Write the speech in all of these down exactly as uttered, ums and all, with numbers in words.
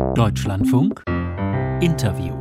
Deutschlandfunk Interview.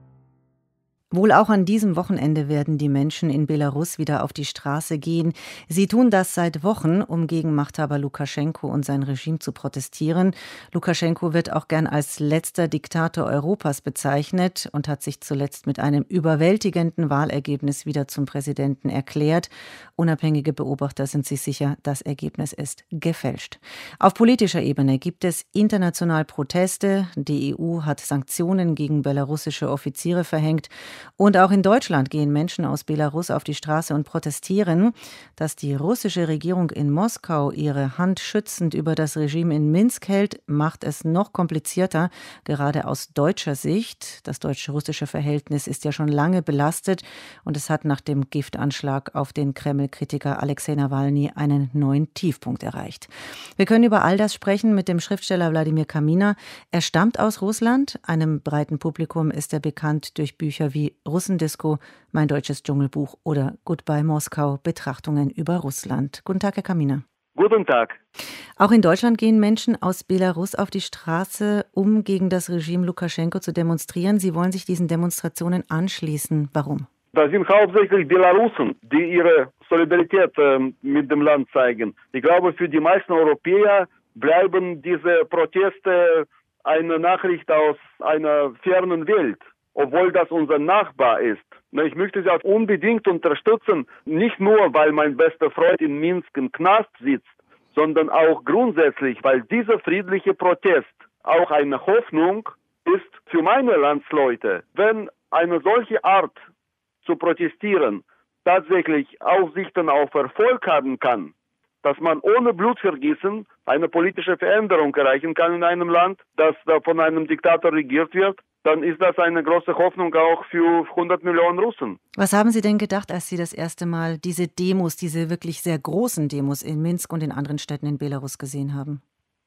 Wohl auch an diesem Wochenende werden die Menschen in Belarus wieder auf die Straße gehen. Sie tun das seit Wochen, um gegen Machthaber Lukaschenko und sein Regime zu protestieren. Lukaschenko wird auch gern als letzter Diktator Europas bezeichnet und hat sich zuletzt mit einem überwältigenden Wahlergebnis wieder zum Präsidenten erklärt. Unabhängige Beobachter sind sich sicher, das Ergebnis ist gefälscht. Auf politischer Ebene gibt es international Proteste. Die E U hat Sanktionen gegen belarussische Offiziere verhängt. Und auch in Deutschland gehen Menschen aus Belarus auf die Straße und protestieren. Dass die russische Regierung in Moskau ihre Hand schützend über das Regime in Minsk hält, macht es noch komplizierter, gerade aus deutscher Sicht. Das deutsche-russische Verhältnis ist ja schon lange belastet und es hat nach dem Giftanschlag auf den Kreml-Kritiker Alexei Nawalny einen neuen Tiefpunkt erreicht. Wir können über all das sprechen mit dem Schriftsteller Wladimir Kaminer. Er stammt aus Russland. Einem breiten Publikum ist er bekannt durch Bücher wie Russendisco, Mein deutsches Dschungelbuch oder Goodbye Moskau, Betrachtungen über Russland. Guten Tag, Herr Kaminer. Guten Tag. Auch in Deutschland gehen Menschen aus Belarus auf die Straße, um gegen das Regime Lukaschenko zu demonstrieren. Sie wollen sich diesen Demonstrationen anschließen. Warum? Das sind hauptsächlich Belarusen, die ihre Solidarität äh, mit dem Land zeigen. Ich glaube, für die meisten Europäer bleiben diese Proteste eine Nachricht aus einer fernen Welt, obwohl das unser Nachbar ist. Ich möchte Sie auch unbedingt unterstützen, nicht nur, weil mein bester Freund in Minsk im Knast sitzt, sondern auch grundsätzlich, weil dieser friedliche Protest auch eine Hoffnung ist für meine Landsleute. Wenn eine solche Art zu protestieren tatsächlich Aussichten auf Erfolg haben kann, dass man ohne Blutvergießen eine politische Veränderung erreichen kann in einem Land, das von einem Diktator regiert wird, dann ist das eine große Hoffnung auch für hundert Millionen Russen. Was haben Sie denn gedacht, als Sie das erste Mal diese Demos, diese wirklich sehr großen Demos in Minsk und in anderen Städten in Belarus gesehen haben?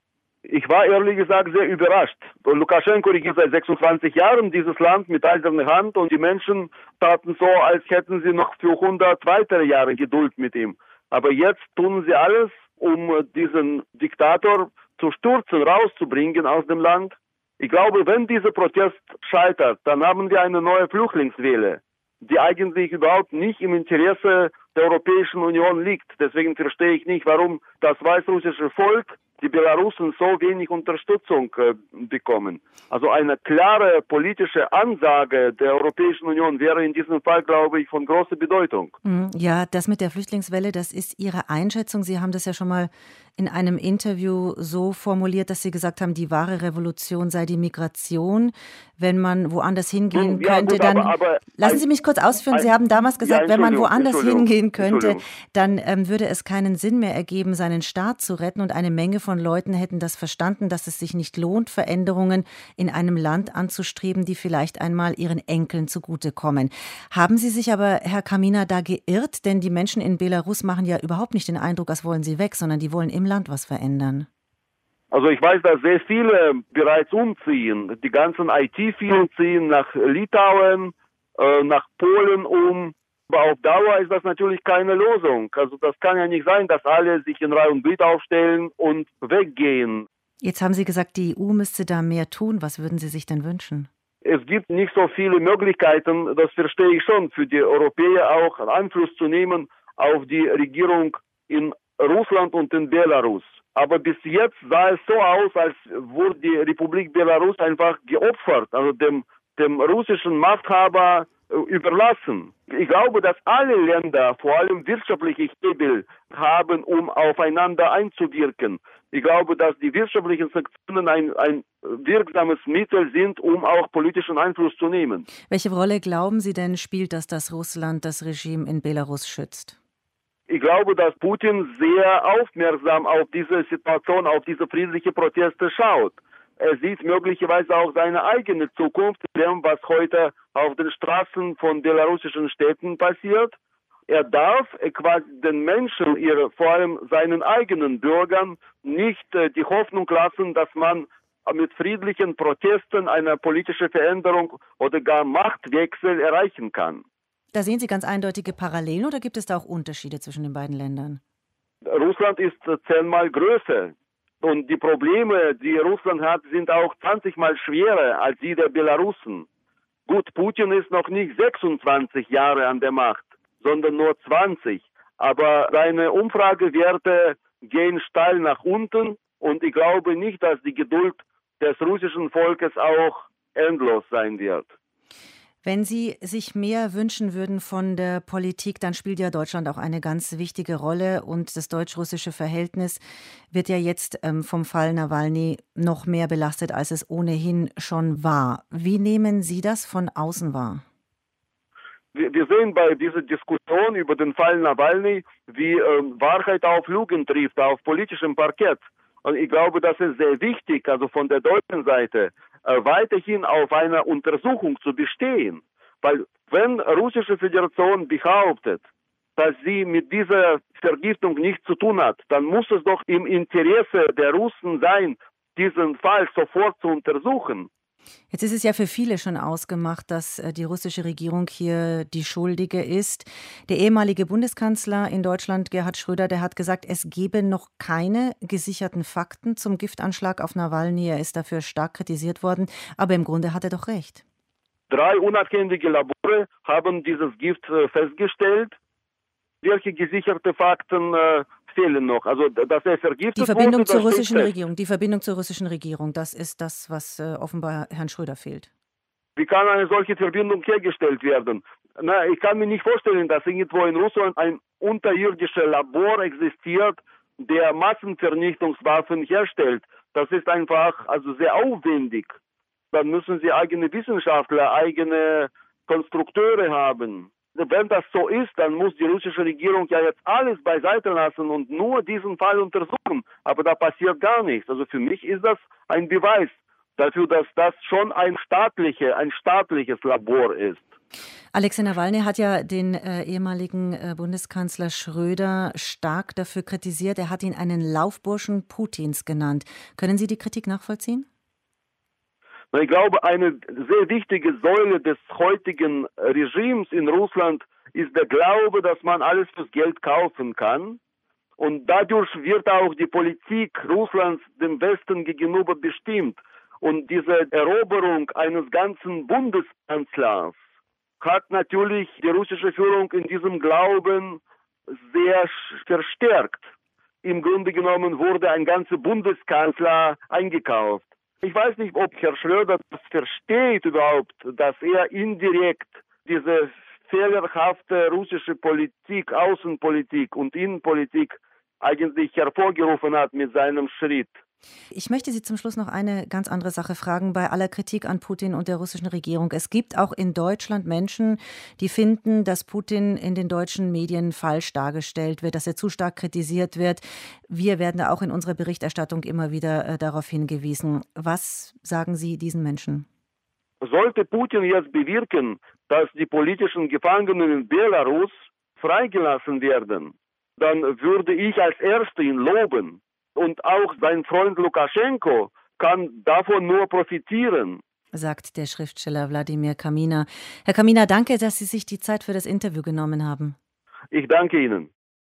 Ich war ehrlich gesagt sehr überrascht. Lukaschenko regiert seit sechsundzwanzig Jahren dieses Land mit eiserner Hand und die Menschen taten so, als hätten sie noch für hundert weitere Jahre Geduld mit ihm. Aber jetzt tun sie alles, um diesen Diktator zu stürzen, rauszubringen aus dem Land. Ich glaube, wenn dieser Protest scheitert, dann haben wir eine neue Flüchtlingswelle, die eigentlich überhaupt nicht im Interesse der Europäischen Union liegt. Deswegen verstehe ich nicht, warum das weißrussische Volk, die Belarusen, so wenig Unterstützung äh, bekommen. Also eine klare politische Ansage der Europäischen Union wäre in diesem Fall, glaube ich, von großer Bedeutung. Ja, das mit der Flüchtlingswelle, das ist Ihre Einschätzung. Sie haben das ja schon mal in einem Interview so formuliert, dass Sie gesagt haben, die wahre Revolution sei die Migration. Wenn man woanders hingehen ja, könnte, gut, dann... Aber, aber lassen ein, Sie mich kurz ausführen. ein, Sie haben damals gesagt, ja, wenn man woanders hingehen könnte, dann ähm, würde es keinen Sinn mehr ergeben, seinen Staat zu retten. Und eine Menge von Leuten hätten das verstanden, dass es sich nicht lohnt, Veränderungen in einem Land anzustreben, die vielleicht einmal ihren Enkeln zugutekommen. Haben Sie sich aber, Herr Kaminer, da geirrt? Denn die Menschen in Belarus machen ja überhaupt nicht den Eindruck, als wollen sie weg, sondern die wollen im Land was verändern. Also ich weiß, dass sehr viele bereits umziehen. Die ganzen I T-Firmen ziehen nach Litauen, äh, nach Polen um. Aber auf Dauer ist das natürlich keine Lösung. Also das kann ja nicht sein, dass alle sich in Reihe und Glied aufstellen und weggehen. Jetzt haben Sie gesagt, die E U müsste da mehr tun. Was würden Sie sich denn wünschen? Es gibt nicht so viele Möglichkeiten, das verstehe ich schon, für die Europäer auch Einfluss zu nehmen auf die Regierung in Russland und in Belarus. Aber bis jetzt sah es so aus, als wurde die Republik Belarus einfach geopfert, also dem, dem russischen Machthaber äh, überlassen. Ich glaube, dass alle Länder vor allem wirtschaftliche Hebel haben, um aufeinander einzuwirken. Ich glaube, dass die wirtschaftlichen Sanktionen ein, ein wirksames Mittel sind, um auch politischen Einfluss zu nehmen. Welche Rolle glauben Sie denn spielt das, dass Russland das Regime in Belarus schützt? Ich glaube, dass Putin sehr aufmerksam auf diese Situation, auf diese friedliche Proteste schaut. Er sieht möglicherweise auch seine eigene Zukunft, dem, was heute auf den Straßen von belarussischen Städten passiert. Er darf quasi den Menschen, ihre, vor allem seinen eigenen Bürgern, nicht äh, die Hoffnung lassen, dass man mit friedlichen Protesten eine politische Veränderung oder gar Machtwechsel erreichen kann. Da sehen Sie ganz eindeutige Parallelen oder gibt es da auch Unterschiede zwischen den beiden Ländern? Russland ist zehnmal größer. Und die Probleme, die Russland hat, sind auch zwanzig Mal schwerer als die der Belarusen. Gut, Putin ist noch nicht sechsundzwanzig Jahre an der Macht, sondern nur zwanzig. Aber seine Umfragewerte gehen steil nach unten und ich glaube nicht, dass die Geduld des russischen Volkes auch endlos sein wird. Wenn Sie sich mehr wünschen würden von der Politik, dann spielt ja Deutschland auch eine ganz wichtige Rolle und das deutsch-russische Verhältnis wird ja jetzt ähm, vom Fall Nawalny noch mehr belastet, als es ohnehin schon war. Wie nehmen Sie das von außen wahr? Wir, wir sehen bei dieser Diskussion über den Fall Nawalny, wie ähm, Wahrheit auf Lügen trifft, auf politischem Parkett. Und ich glaube, das ist sehr wichtig, also von der deutschen Seite, äh, weiterhin auf einer Untersuchung zu bestehen. Weil wenn Russische Föderation behauptet, dass sie mit dieser Vergiftung nichts zu tun hat, dann muss es doch im Interesse der Russen sein, diesen Fall sofort zu untersuchen. Jetzt ist es ja für viele schon ausgemacht, dass äh, die russische Regierung hier die Schuldige ist. Der ehemalige Bundeskanzler in Deutschland, Gerhard Schröder, der hat gesagt, es gebe noch keine gesicherten Fakten zum Giftanschlag auf Nawalny. Er ist dafür stark kritisiert worden, aber im Grunde hat er doch recht. Drei unabhängige Labore haben dieses Gift äh, festgestellt. Welche gesicherte Fakten äh, fehlen noch? Also, dass er vergiftet Die Verbindung wurde, zur das steht russischen fest. Regierung, die Verbindung zur russischen Regierung, das ist das, was äh, offenbar Herrn Schröder fehlt. Wie kann eine solche Verbindung hergestellt werden? Na, ich kann mir nicht vorstellen, dass irgendwo in Russland ein unterirdisches Labor existiert, der Massenvernichtungswaffen herstellt. Das ist einfach also sehr aufwendig. Dann müssen sie eigene Wissenschaftler, eigene Konstrukteure haben. Wenn das so ist, dann muss die russische Regierung ja jetzt alles beiseite lassen und nur diesen Fall untersuchen. Aber da passiert gar nichts. Also für mich ist das ein Beweis dafür, dass das schon ein, staatliche, ein staatliches Labor ist. Alexei Nawalny hat ja den äh, ehemaligen äh, Bundeskanzler Schröder stark dafür kritisiert. Er hat ihn einen Laufburschen Putins genannt. Können Sie die Kritik nachvollziehen? Ich glaube, eine sehr wichtige Säule des heutigen Regimes in Russland ist der Glaube, dass man alles fürs Geld kaufen kann. Und dadurch wird auch die Politik Russlands dem Westen gegenüber bestimmt. Und diese Eroberung eines ganzen Bundeskanzlers hat natürlich die russische Führung in diesem Glauben sehr verstärkt. Im Grunde genommen wurde ein ganzer Bundeskanzler eingekauft. Ich weiß nicht, ob Herr Schröder das versteht überhaupt, dass er indirekt diese fehlerhafte russische Politik, Außenpolitik und Innenpolitik eigentlich hervorgerufen hat mit seinem Schritt. Ich möchte Sie zum Schluss noch eine ganz andere Sache fragen. Bei aller Kritik an Putin und der russischen Regierung. Es gibt auch in Deutschland Menschen, die finden, dass Putin in den deutschen Medien falsch dargestellt wird, dass er zu stark kritisiert wird. Wir werden da auch in unserer Berichterstattung immer wieder äh, darauf hingewiesen. Was sagen Sie diesen Menschen? Sollte Putin jetzt bewirken, dass die politischen Gefangenen in Belarus freigelassen werden, dann würde ich als Erster ihn loben. Und auch sein Freund Lukaschenko kann davon nur profitieren, sagt der Schriftsteller Wladimir Kaminer. Herr Kaminer, danke, dass Sie sich die Zeit für das Interview genommen haben. Ich danke Ihnen.